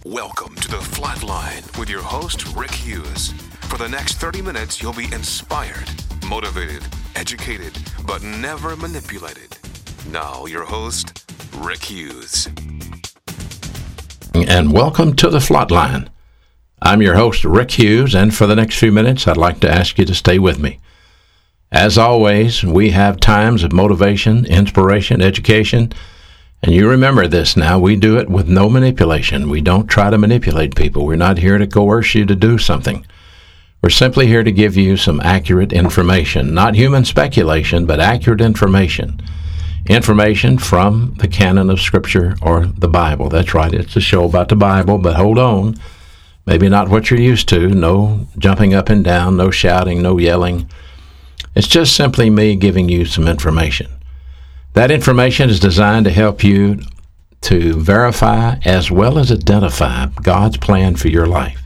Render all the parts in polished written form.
Welcome to The Flatline with your host, Rick Hughes. For the next 30 minutes, you'll be inspired, motivated, educated, but never manipulated. Now, your host, Rick Hughes. And welcome to The Flatline. I'm your host, Rick Hughes, and for the next few minutes, I'd like to ask you to stay with me. As always, we have times of motivation, inspiration, education, and you remember this now, we do it with no manipulation. We don't try to manipulate people. We're not here to coerce you to do something. We're simply here to give you some accurate information, not human speculation, but accurate information. Information from the canon of Scripture or the Bible. That's right, it's a show about the Bible, but hold on. Maybe not what you're used to. No jumping up and down, no shouting, no yelling. It's just simply me giving you some information. That information is designed to help you to verify as well as identify God's plan for your life.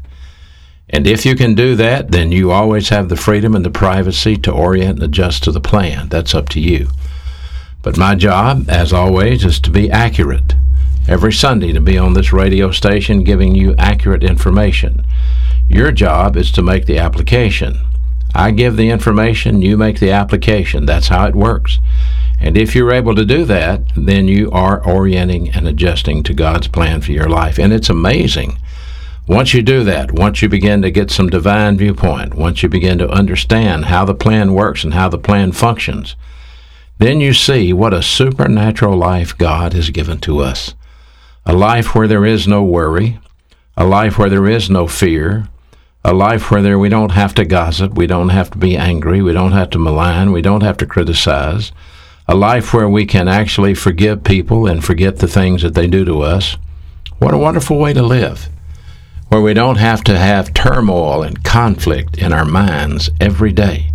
And if you can do that, then you always have the freedom and the privacy to orient and adjust to the plan. That's up to you. But my job, as always, is to be accurate. Every Sunday to be on this radio station giving you accurate information. Your job is to make the application. I give the information, you make the application. That's how it works. And if you're able to do that, then you are orienting and adjusting to God's plan for your life. And it's amazing. Once you do that, once you begin to get some divine viewpoint, once you begin to understand how the plan works and how the plan functions, then you see what a supernatural life God has given to us. A life where there is no worry, a life where there is no fear, a life where we don't have to gossip, we don't have to be angry, we don't have to malign, we don't have to criticize, a life where we can actually forgive people and forget the things that they do to us. What a wonderful way to live, where we don't have to have turmoil and conflict in our minds every day.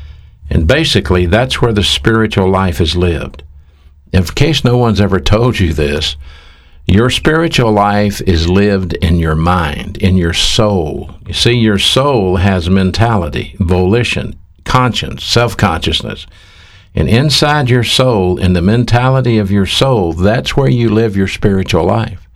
And basically, that's where the spiritual life is lived. In case no one's ever told you this, your spiritual life is lived in your mind, in your soul. You see, your soul has mentality, volition, conscience, self-consciousness. And inside your soul, in the mentality of your soul, that's where you live your spiritual life.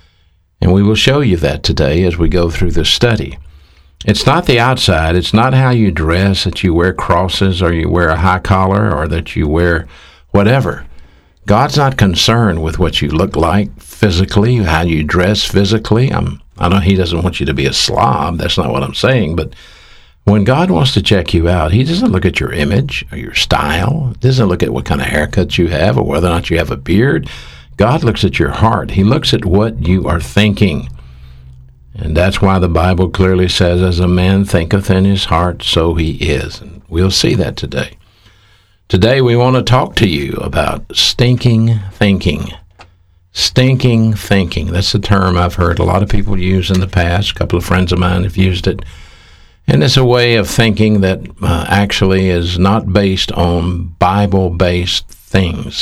And we will show you that today as we go through this study. It's not the outside. It's not how you dress, that you wear crosses or you wear a high collar or that you wear whatever. God's not concerned with what you look like physically, how you dress physically. I know He doesn't want you to be a slob. That's not what I'm saying. But when God wants to check you out, He doesn't look at your image or your style. He doesn't look at what kind of haircut you have or whether or not you have a beard. God looks at your heart. He looks at what you are thinking. And that's why the Bible clearly says, as a man thinketh in his heart, so he is. And we'll see that today. Today we want to talk to you about stinking thinking. Stinking thinking. That's a term I've heard a lot of people use in the past. A couple of friends of mine have used it. And it's a way of thinking that actually is not based on Bible-based things.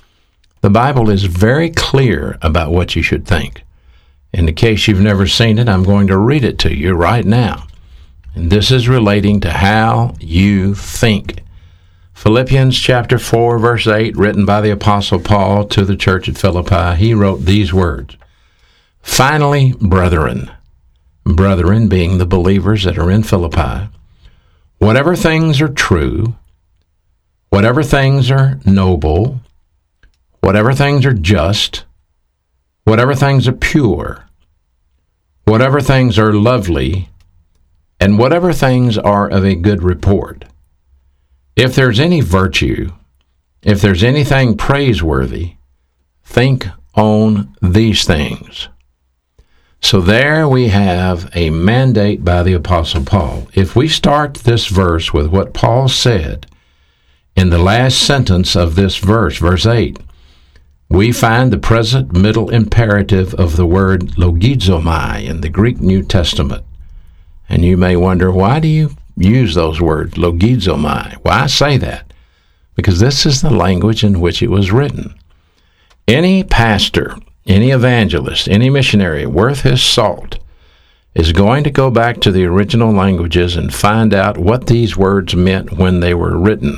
The Bible is very clear about what you should think. In the case you've never seen it, I'm going to read it to you right now. And this is relating to how you think. Philippians chapter 4, verse 8, written by the Apostle Paul to the church at Philippi, he wrote these words, "Finally, brethren being the believers that are in Philippi, whatever things are true, whatever things are noble, whatever things are just, whatever things are pure, whatever things are lovely, and whatever things are of a good report. If there's any virtue, if there's anything praiseworthy, think on these things." So there we have a mandate by the Apostle Paul. If we start this verse with what Paul said in the last sentence of this verse, verse 8, we find the present middle imperative of the word logizomai in the Greek New Testament. And you may wonder, why do you use those words, logizomai? Why say that? Because this is the language in which it was written. Any pastor, any evangelist, any missionary worth his salt is going to go back to the original languages and find out what these words meant when they were written.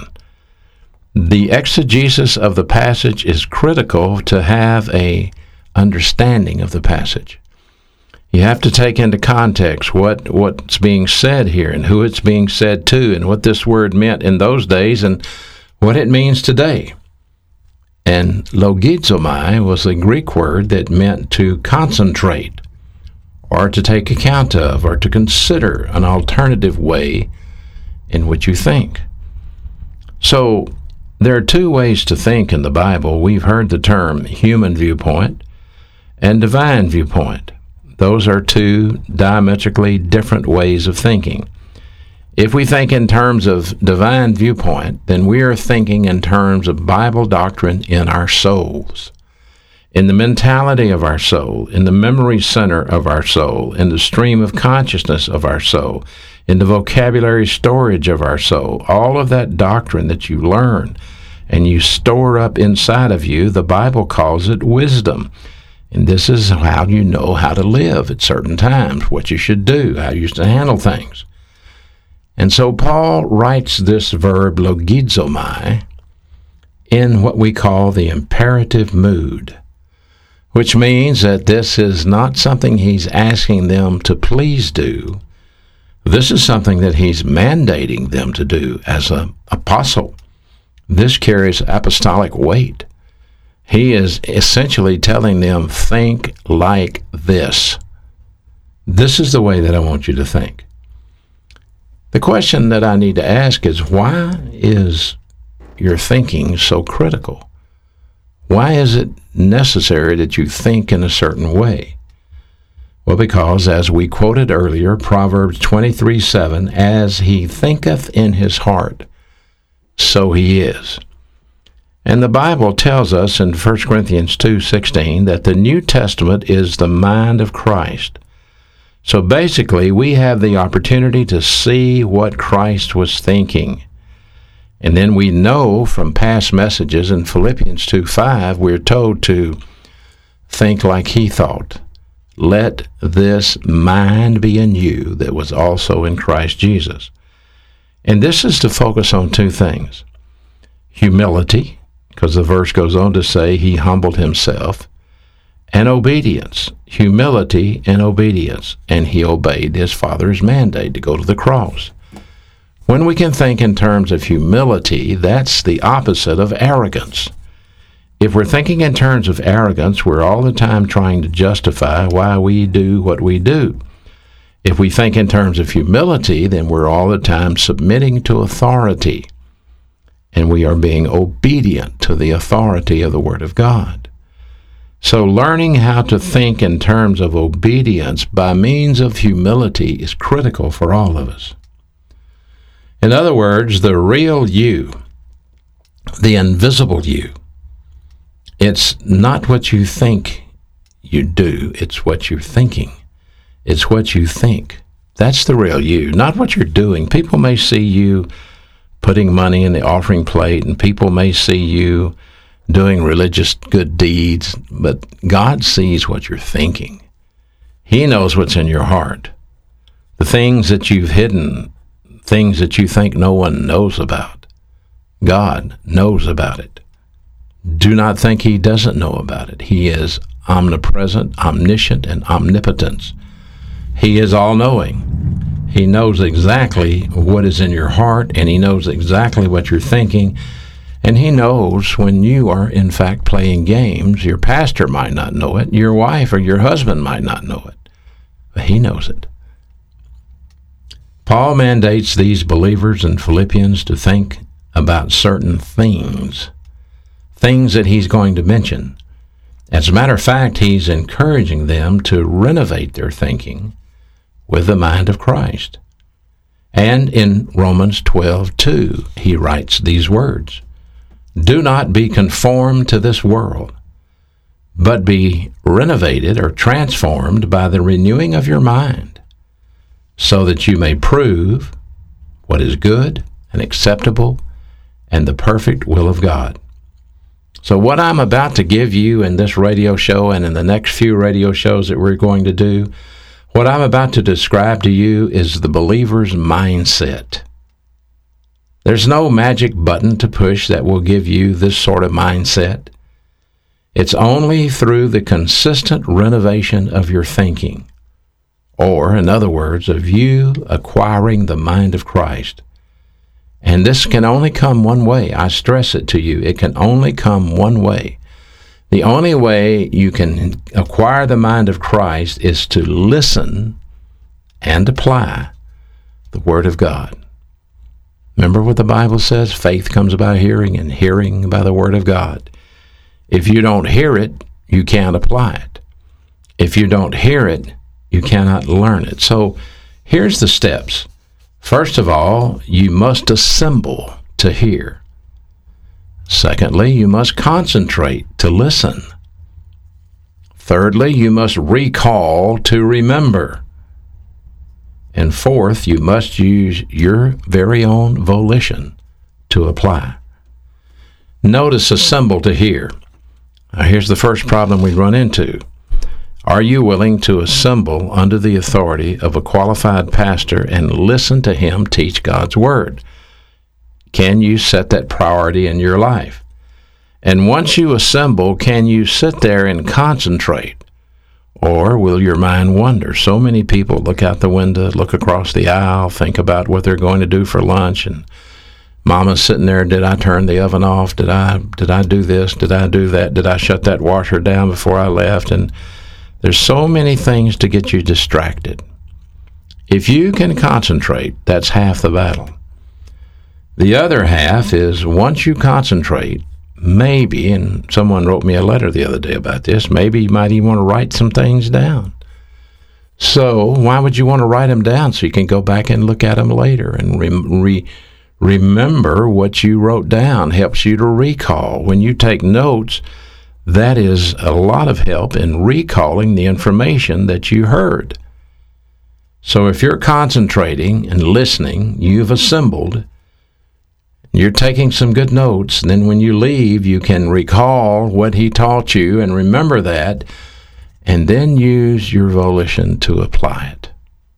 The exegesis of the passage is critical to have a understanding of the passage. You have to take into context what's being said here and who it's being said to and what this word meant in those days and what it means today. And logizomai was a Greek word that meant to concentrate or to take account of or to consider an alternative way in which you think. So there are two ways to think in the Bible. We've heard the term human viewpoint and divine viewpoint. Those are two diametrically different ways of thinking. If we think in terms of divine viewpoint, then we are thinking in terms of Bible doctrine in our souls, in the mentality of our soul, in the memory center of our soul, in the stream of consciousness of our soul, in the vocabulary storage of our soul. All of that doctrine that you learn and you store up inside of you, the Bible calls it wisdom. And this is how you know how to live at certain times, what you should do, how you should handle things. And so Paul writes this verb logizomai in what we call the imperative mood, which means that this is not something he's asking them to please do. This is something that he's mandating them to do as an apostle. This carries apostolic weight. He is essentially telling them, think like this. This is the way that I want you to think. The question that I need to ask is, why is your thinking so critical? Why is it necessary that you think in a certain way? Well, because, as we quoted earlier, Proverbs 23:7, as he thinketh in his heart, so he is. And the Bible tells us in 1 Corinthians 2:16 that the New Testament is the mind of Christ. So basically, we have the opportunity to see what Christ was thinking. And then we know from past messages in Philippians 2:5, we're told to think like he thought. Let this mind be in you that was also in Christ Jesus. And this is to focus on two things. Humility, because the verse goes on to say he humbled himself, and obedience, humility and obedience, and he obeyed his Father's mandate to go to the cross. When we can think in terms of humility, that's the opposite of arrogance. If we're thinking in terms of arrogance, we're all the time trying to justify why we do what we do. If we think in terms of humility, then we're all the time submitting to authority, and we are being obedient to the authority of the Word of God. So learning how to think in terms of obedience by means of humility is critical for all of us. In other words, the real you, the invisible you, it's not what you think you do, it's what you're thinking. It's what you think. That's the real you, not what you're doing. People may see you putting money in the offering plate, and people may see you doing religious good deeds, but God sees what you're thinking. He knows what's in your heart. The things that you've hidden, things that you think no one knows about, God knows about it. Do not think he doesn't know about it. He is omnipresent, omniscient, and omnipotent. He is all-knowing. He knows exactly what is in your heart, and he knows exactly what you're thinking, and he knows when you are, in fact, playing games. Your pastor might not know it. Your wife or your husband might not know it, but he knows it. Paul mandates these believers in Philippians to think about certain things that he's going to mention. As a matter of fact, he's encouraging them to renovate their thinking with the mind of Christ. And in Romans 12:2, he writes these words, "Do not be conformed to this world, but be renovated or transformed by the renewing of your mind, so that you may prove what is good and acceptable and the perfect will of God." So what I'm about to give you in this radio show and in the next few radio shows that we're going to do, what I'm about to describe to you is the believer's mindset. There's no magic button to push that will give you this sort of mindset. It's only through the consistent renovation of your thinking or, in other words, of you acquiring the mind of Christ. And this can only come one way. I stress it to you. It can only come one way. The only way you can acquire the mind of Christ is to listen and apply the Word of God. Remember what the Bible says? Faith comes by hearing, and hearing by the Word of God. If you don't hear it, you can't apply it. If you don't hear it, you cannot learn it. So here's the steps. First of all, you must assemble to hear. Secondly, you must concentrate to listen. Thirdly, you must recall to remember. And fourth, you must use your very own volition to apply. Notice assemble to hear. Now, here's the first problem we run into. Are you willing to assemble under the authority of a qualified pastor and listen to him teach God's Word? Can you set that priority in your life? And once you assemble, can you sit there and concentrate? Or will your mind wander? So many people look out the window, look across the aisle, think about what they're going to do for lunch, and Mama's sitting there, did I turn the oven off? Did I do this? Did I do that? Did I shut that washer down before I left? And there's so many things to get you distracted. If you can concentrate, that's half the battle. The other half is once you concentrate, maybe, and someone wrote me a letter the other day about this, maybe you might even want to write some things down. So why would you want to write them down? So you can go back and look at them later and remember what you wrote down. Helps you to recall. When you take notes, that is a lot of help in recalling the information that you heard. So if you're concentrating and listening, you've assembled, you're taking some good notes, and then when you leave, you can recall what he taught you and remember that, and then use your volition to apply it.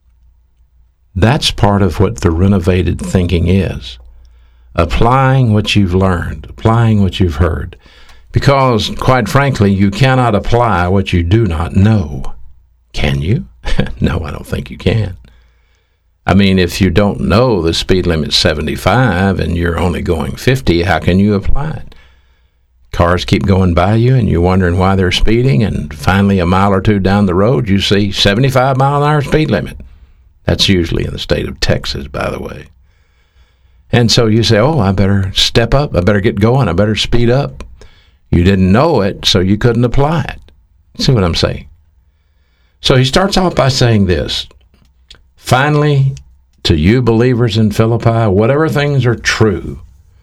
That's part of what the renovated thinking is. Applying what you've learned, applying what you've heard. Because, quite frankly, you cannot apply what you do not know. Can you? No, I don't think you can. I mean, if you don't know the speed limit's 75 and you're only going 50, how can you apply it? Cars keep going by you and you're wondering why they're speeding, and finally a mile or two down the road you see 75 mile an hour speed limit. That's usually in the state of Texas, by the way. And so you say, oh, I better step up, I better get going, I better speed up. You didn't know it, so you couldn't apply it. See what I'm saying? So he starts off by saying this. Finally, to you believers in Philippi, whatever things are true,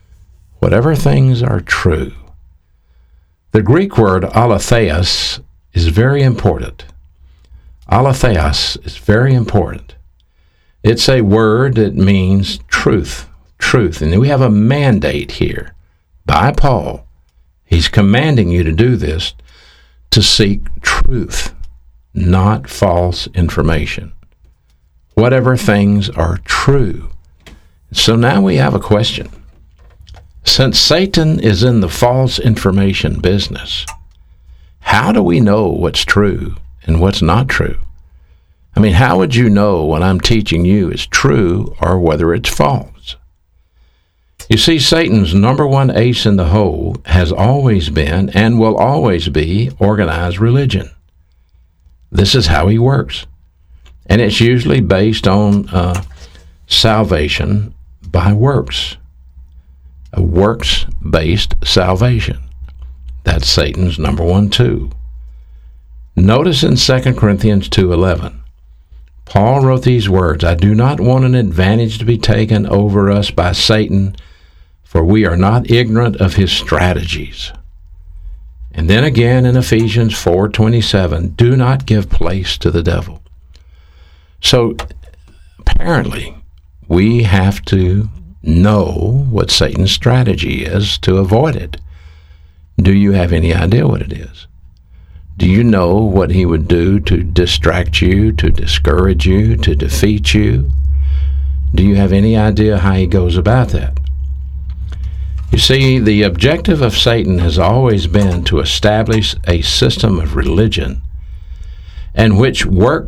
the Greek word aletheos is very important. Aletheos is very important. It's a word that means truth. And we have a mandate here by Paul. He's commanding you to do this, to seek truth, not false information. Whatever things are true. So now we have a question. Since Satan is in the false information business, how do we know what's true and what's not true? I mean, how would you know what I'm teaching you is true or whether it's false? You see, Satan's number one ace in the hole has always been and will always be organized religion. This is how he works. And it's usually based on salvation by works. A works-based salvation. That's Satan's number one tool. Notice in 2 Corinthians 2:11, Paul wrote these words, I do not want an advantage to be taken over us by Satan, for we are not ignorant of his strategies. And then again in Ephesians 4:27, do not give place to the devil. So apparently we have to know what Satan's strategy is to avoid it. Do you have any idea what it is? Do you know what he would do to distract you, to discourage you, to defeat you? Do you have any idea how he goes about that? You see, the objective of Satan has always been to establish a system of religion in which works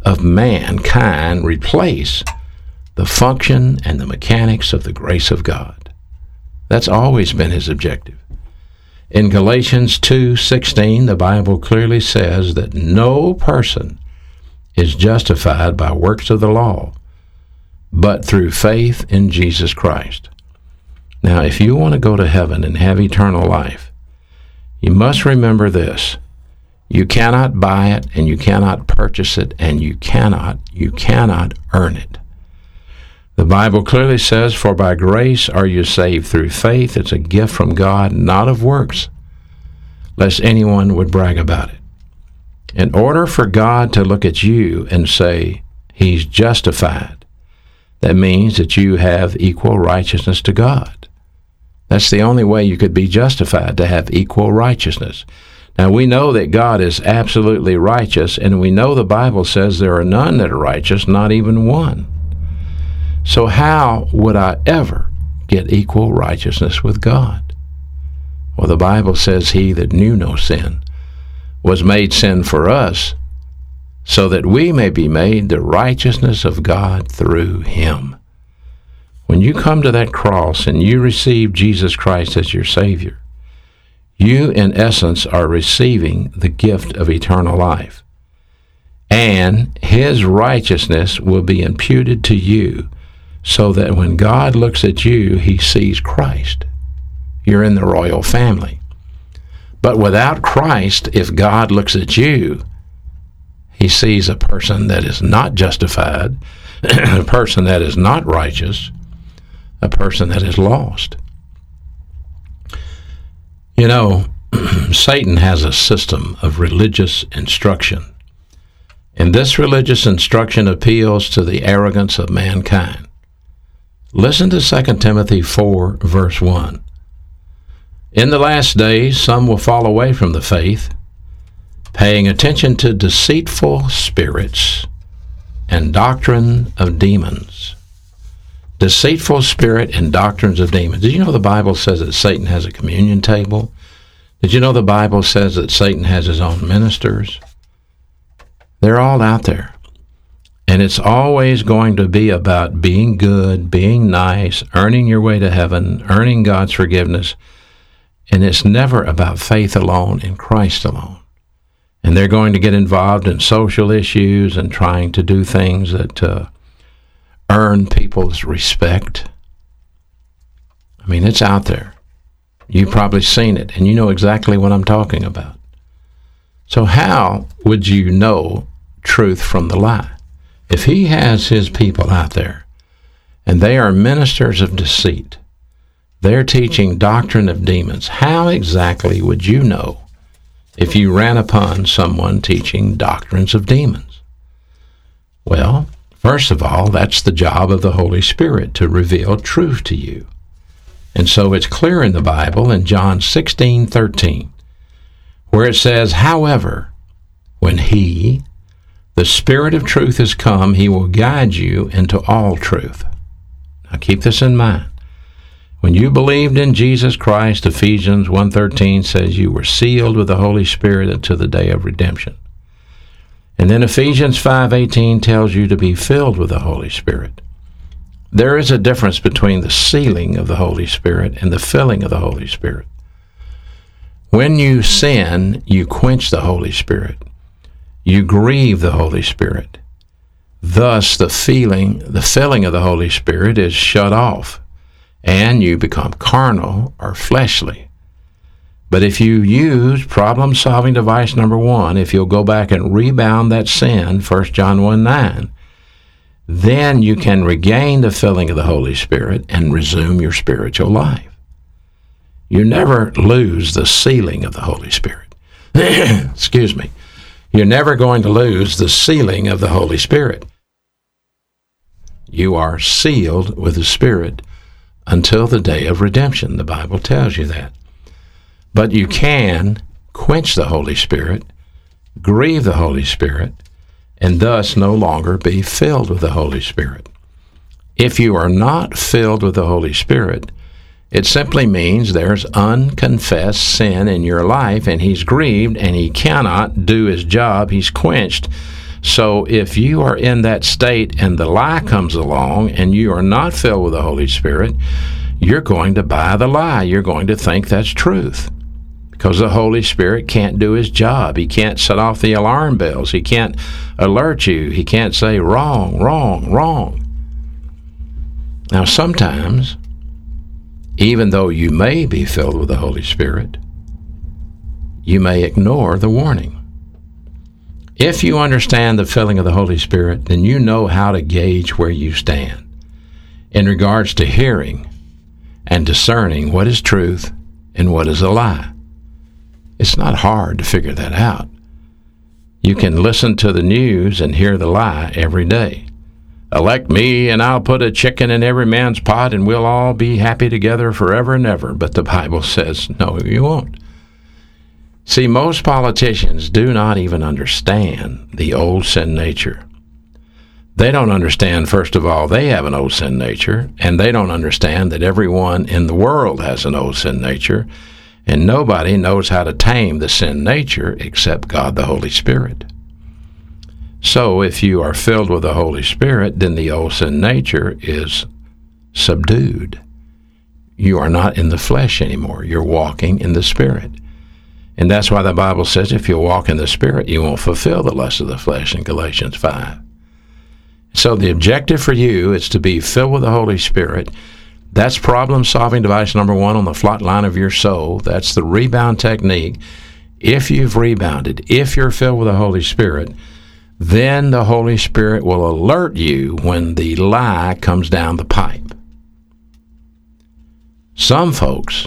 of mankind replace the function and the mechanics of the grace of God. That's always been his objective. In Galatians 2:16, the Bible clearly says that no person is justified by works of the law, but through faith in Jesus Christ. Now, if you want to go to heaven and have eternal life, you must remember this. You cannot buy it, and you cannot purchase it, and you cannot earn it. The Bible clearly says, "For by grace are you saved through faith." It's a gift from God, not of works, lest anyone would brag about it. In order for God to look at you and say, he's justified, that means that you have equal righteousness to God. That's the only way you could be justified, to have equal righteousness. Now, we know that God is absolutely righteous, and we know the Bible says there are none that are righteous, not even one. So how would I ever get equal righteousness with God? Well, the Bible says he that knew no sin was made sin for us, so that we may be made the righteousness of God through him. When you come to that cross and you receive Jesus Christ as your Savior, you, in essence, are receiving the gift of eternal life. And his righteousness will be imputed to you, so that when God looks at you, he sees Christ. You're in the royal family. But without Christ, if God looks at you, he sees a person that is not justified, a person that is not righteous, a person that is lost. You know, Satan has a system of religious instruction, and this religious instruction appeals to the arrogance of mankind. Listen to 2 Timothy 4, verse 1. In the last days, some will fall away from the faith, paying attention to deceitful spirits and doctrine of demons. Deceitful spirit and doctrines of demons. Did you know the Bible says that Satan has a communion table? Did you know the Bible says that Satan has his own ministers? They're all out there. And it's always going to be about being good, being nice, earning your way to heaven, earning God's forgiveness. And it's never about faith alone in Christ alone. And they're going to get involved in social issues and trying to do things that earn people's respect. I mean, it's out there. You've probably seen it, and you know exactly what I'm talking about. So how would you know truth from the lie? If he has his people out there, and they are ministers of deceit, they're teaching doctrine of demons, how exactly would you know if you ran upon someone teaching doctrines of demons? Well, first of all, that's the job of the Holy Spirit, to reveal truth to you. And so it's clear in the Bible in John 16:13, where it says, "However, when he, the Spirit of truth, is come, he will guide you into all truth." Now keep this in mind. When you believed in Jesus Christ, Ephesians 1:13 says you were sealed with the Holy Spirit until the day of redemption. And then Ephesians 5:18 tells you to be filled with the Holy Spirit. There is a difference between the sealing of the Holy Spirit and the filling of the Holy Spirit. When you sin, you quench the Holy Spirit. You grieve the Holy Spirit. Thus, the filling of the Holy Spirit is shut off, and you become carnal or fleshly. But if you use problem-solving device number 1, if you'll go back and rebound that sin, 1 John 1:9, then you can regain the filling of the Holy Spirit and resume your spiritual life. You never lose the sealing of the Holy Spirit. Excuse me. You're never going to lose the sealing of the Holy Spirit. You are sealed with the Spirit until the day of redemption. The Bible tells you that. But you can quench the Holy Spirit, grieve the Holy Spirit, and thus no longer be filled with the Holy Spirit. If you are not filled with the Holy Spirit, it simply means there's unconfessed sin in your life, and he's grieved, and he cannot do his job. He's quenched. So if you are in that state and the lie comes along and you are not filled with the Holy Spirit, you're going to buy the lie. You're going to think that's truth. Because the Holy Spirit can't do his job. He can't set off the alarm bells. He can't alert you. He can't say wrong, wrong, wrong. Now sometimes, even though you may be filled with the Holy Spirit, you may ignore the warning. If you understand the filling of the Holy Spirit, then you know how to gauge where you stand in regards to hearing and discerning what is truth and what is a lie. It's not hard to figure that out. You can listen to the news and hear the lie every day. Elect me and I'll put a chicken in every man's pot and we'll all be happy together forever and ever. But the Bible says, no, you won't. See, most politicians do not even understand the old sin nature. They don't understand, first of all, they have an old sin nature, and they don't understand that everyone in the world has an old sin nature, and nobody knows how to tame the sin nature except God the Holy Spirit. So if you are filled with the Holy Spirit, then the old sin nature is subdued. You are not in the flesh anymore. You're walking in the Spirit. And that's why the Bible says if you walk in the Spirit, you won't fulfill the lust of the flesh in Galatians 5. So the objective for you is to be filled with the Holy Spirit. That's problem-solving device number 1 on the flight line of your soul. That's the rebound technique. If you've rebounded, if you're filled with the Holy Spirit, then the Holy Spirit will alert you when the lie comes down the pipe. Some folks,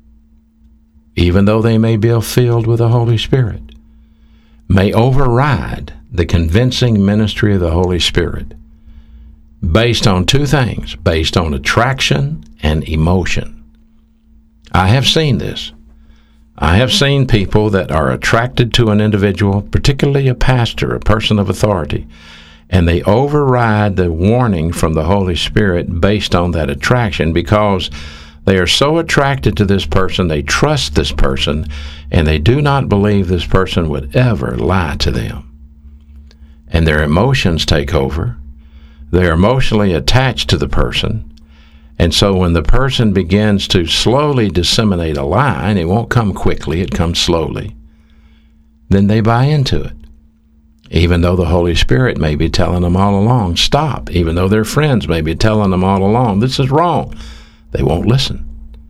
even though they may be filled with the Holy Spirit, may override the convincing ministry of the Holy Spirit based on 2 things, based on attraction and emotion. I have seen this. I have seen people that are attracted to an individual, particularly a pastor, a person of authority, and they override the warning from the Holy Spirit based on that attraction because they are so attracted to this person, they trust this person, and they do not believe this person would ever lie to them. And their emotions take over. They're emotionally attached to the person. And so when the person begins to slowly disseminate a lie, and it won't come quickly, it comes slowly, then they buy into it. Even though the Holy Spirit may be telling them all along, stop. Even though their friends may be telling them all along, this is wrong. They won't listen.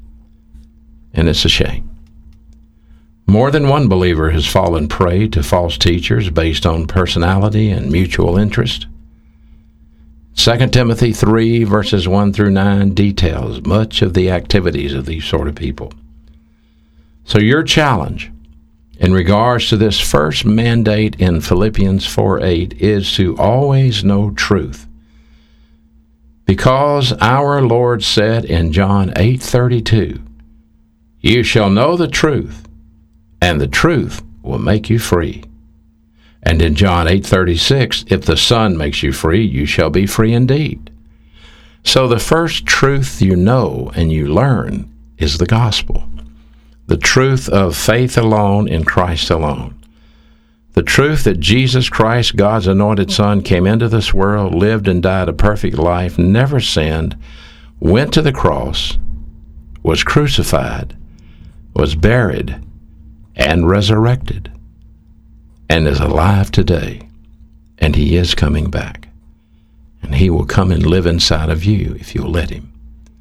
And it's a shame. More than one believer has fallen prey to false teachers based on personality and mutual interest. 2 Timothy 3, verses 1 through 9 details much of the activities of these sort of people. So your challenge in regards to this first mandate in Philippians 4:8 is to always know truth. Because our Lord said in John 8:32, you shall know the truth, and the truth will make you free. And in John 8:36, if the Son makes you free, you shall be free indeed. So the first truth you know and you learn is the gospel. The truth of faith alone in Christ alone. The truth that Jesus Christ, God's anointed Son, came into this world, lived and died a perfect life, never sinned, went to the cross, was crucified, was buried, and resurrected, and is alive today. And he is coming back. And he will come and live inside of you if you'll let him.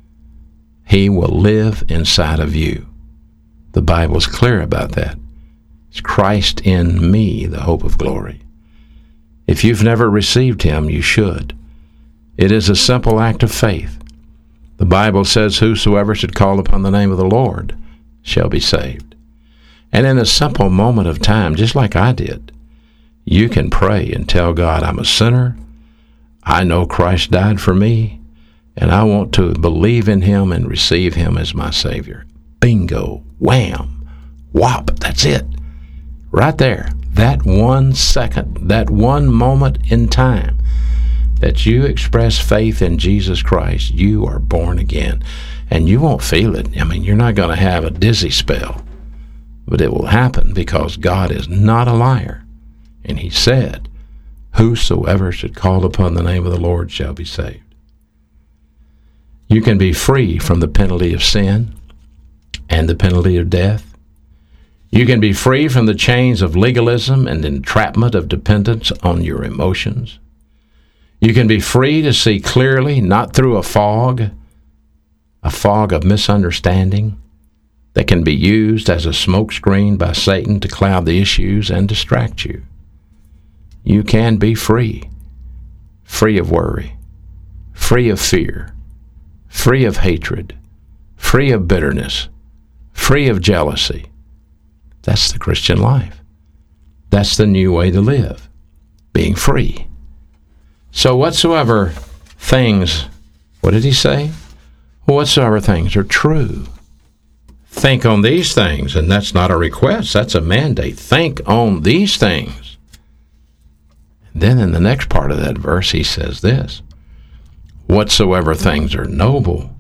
He will live inside of you. The Bible's clear about that. It's Christ in me, the hope of glory. If you've never received him, you should. It is a simple act of faith. The Bible says, whosoever should call upon the name of the Lord shall be saved. And in a simple moment of time, just like I did, you can pray and tell God, I'm a sinner. I know Christ died for me, and I want to believe in him and receive him as my Savior. Bingo, wham, whop, that's it. Right there, that 1 second, that one moment in time that you express faith in Jesus Christ, you are born again. And you won't feel it. I mean, you're not going to have a dizzy spell. But it will happen because God is not a liar. And he said, Whosoever should call upon the name of the Lord shall be saved. You can be free from the penalty of sin and the penalty of death. You can be free from the chains of legalism and entrapment of dependence on your emotions. You can be free to see clearly, not through a fog of misunderstanding that can be used as a smokescreen by Satan to cloud the issues and distract you. You can be free of worry, free of fear, free of hatred, free of bitterness, free of jealousy. That's the Christian life. That's the new way to live, being free. So whatsoever things, what did he say? Whatsoever things are true. Think on these things, and that's not a request, that's a mandate. Think on these things. Then in the next part of that verse, he says this, whatsoever things are noble.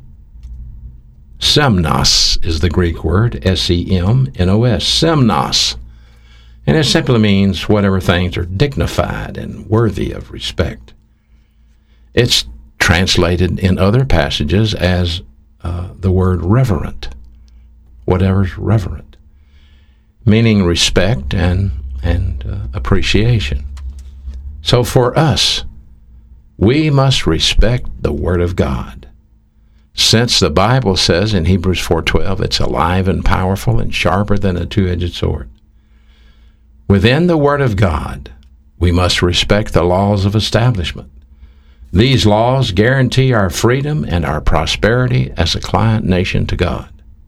Semnos is the Greek word, S-E-M-N-O-S, semnos. And it simply means whatever things are dignified and worthy of respect. It's translated in other passages as the word reverent. Whatever's reverent, meaning respect and appreciation. So for us, we must respect the Word of God. Since the Bible says in Hebrews 4:12, it's alive and powerful and sharper than a two-edged sword. Within the Word of God, we must respect the laws of establishment. These laws guarantee our freedom and our prosperity as a client nation to God.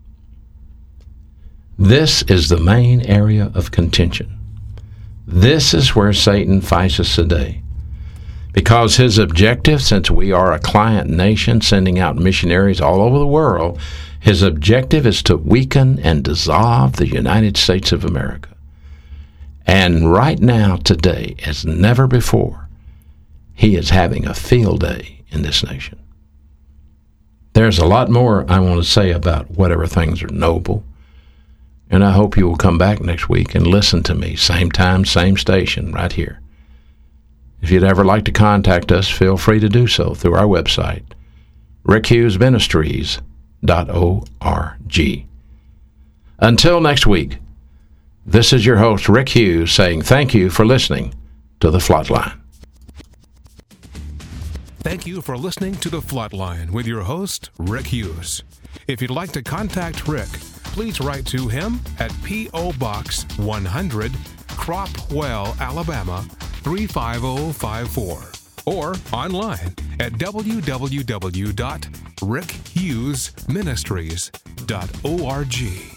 This is the main area of contention. This is where Satan fights us today. Because his objective, since we are a client nation sending out missionaries all over the world, his objective is to weaken and dissolve the United States of America. And right now, today, as never before, he is having a field day in this nation. There's a lot more I want to say about whatever things are noble. And I hope you will come back next week and listen to me, same time, same station, right here. If you'd ever like to contact us, feel free to do so through our website, rickhughesministries.org. Until next week, this is your host, Rick Hughes, saying thank you for listening to The Flatline. Thank you for listening to The Flatline with your host, Rick Hughes. If you'd like to contact Rick, please write to him at P.O. Box 100, Cropwell, Alabama 35054, or online at www.rickhughesministries.org.